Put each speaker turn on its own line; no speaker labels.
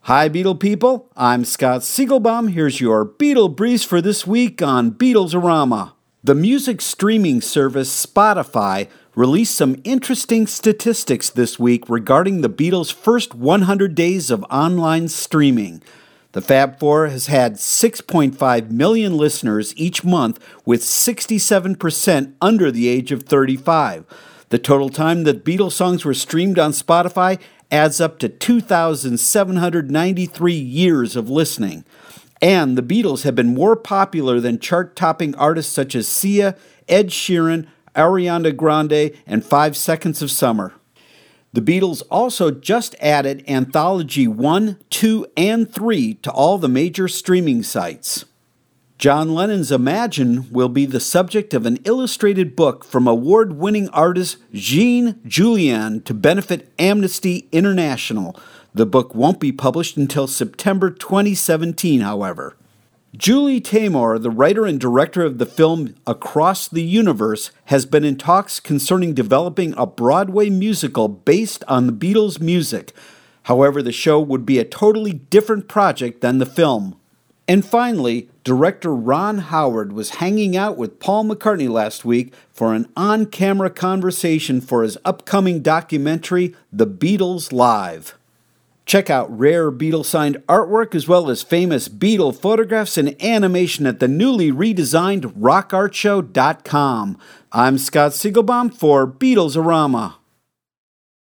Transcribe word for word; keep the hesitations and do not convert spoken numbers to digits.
Hi, Beatle people. I'm Scott Siegelbaum. Here's your Beatle Breeze for this week on Beatles-orama. The music streaming service Spotify released some interesting statistics this week regarding the Beatles' first one hundred days of online streaming. The Fab Four has had six point five million listeners each month, with sixty-seven percent under the age of thirty-five. The total time that Beatles songs were streamed on Spotify adds up to two thousand seven hundred ninety-three years of listening. And the Beatles have been more popular than chart-topping artists such as Sia, Ed Sheeran, Ariana Grande, and Five Seconds of Summer. The Beatles also just added Anthology one, two, and three to all the major streaming sites. John Lennon's Imagine will be the subject of an illustrated book from award-winning artist Jean Julian to benefit Amnesty International. The book won't be published until September twenty seventeen, however. Julie Taymor, the writer and director of the film Across the Universe, has been in talks concerning developing a Broadway musical based on the Beatles' music. However, the show would be a totally different project than the film. And finally, director Ron Howard was hanging out with Paul McCartney last week for an on-camera conversation for his upcoming documentary, The Beatles Live. Check out rare Beatle-signed artwork as well as famous Beatle photographs and animation at the newly redesigned rock art show dot com. I'm Scott Siegelbaum for Beatles-orama.